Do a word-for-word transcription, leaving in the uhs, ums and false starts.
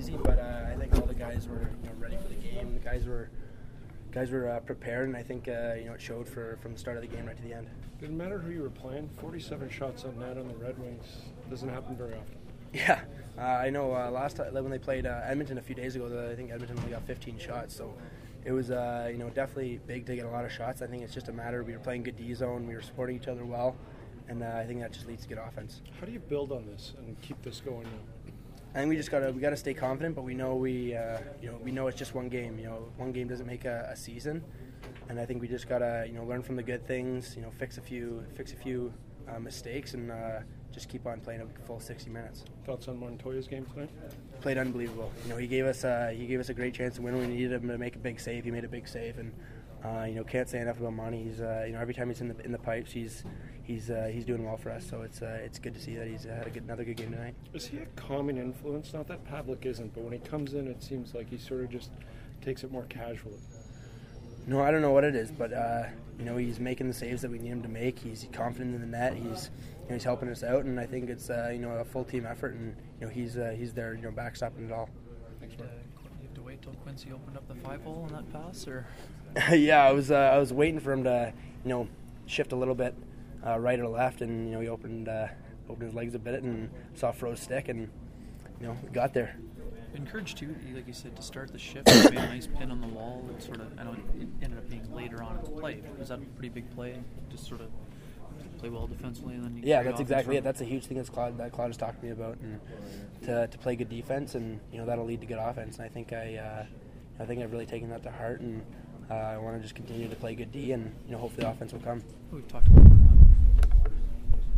easy, but uh, I think all the guys were you know, ready for the game. The guys were guys were uh, prepared, and I think uh, you know it showed for from the start of the game right to the end. Didn't matter who you were playing. forty-seven shots on net on the Red Wings doesn't happen very often. Yeah, uh, I know. Uh, last time when they played uh, Edmonton a few days ago, the, I think Edmonton only got fifteen shots. So it was uh, you know definitely big to get a lot of shots. I think it's just a matter we were playing good D zone, we were supporting each other well, and uh, I think that just leads to good offense. How do you build on this and keep this going now? I think we just gotta we gotta stay confident, but we know we uh, you know we know it's just one game. You know, one game doesn't make a, a season, and I think we just gotta you know learn from the good things. You know, fix a few fix a few uh, mistakes, and uh, just keep on playing a full sixty minutes. Thoughts on Montoya's game tonight? Played unbelievable. You know, he gave us uh, he gave us a great chance to win when we needed him to make a big save. He made a big save, and uh, you know can't say enough about Monty. He's uh, you know every time he's in the in the pipes, he's he's uh, he's doing well for us. So it's uh, it's good to see that he's uh, had a good, another good game tonight. Is he a calming influence? Not that Pavlik isn't, but when he comes in, it seems like he sort of just takes it more casually. No, I don't know what it is, but uh, you know he's making the saves that we need him to make. He's confident in the net. He's you know, he's helping us out, and I think it's uh, you know a full team effort, and you know he's uh, he's there you know backstopping it all. Thanks, Did, uh, you have to wait till Quincy opened up the five hole on that pass, or? yeah, I was uh, I was waiting for him to you know shift a little bit uh, right or left, and you know he opened uh, opened his legs a bit and saw Fro's stick, and you know we got there. Encouraged too, like you said, to start the shift. You made a nice pin on the wall. It sort of, I know it ended up being later on in the play. Was that a pretty big play? Just sort of play well defensively, and then you yeah, that's exactly it. That's a huge thing that's Claude, that Claude has talked to me about, and to to play good defense, and you know that'll lead to good offense. And I think I uh, I think I've really taken that to heart, and uh, I want to just continue to play good D, and you know hopefully the offense will come. We've talked about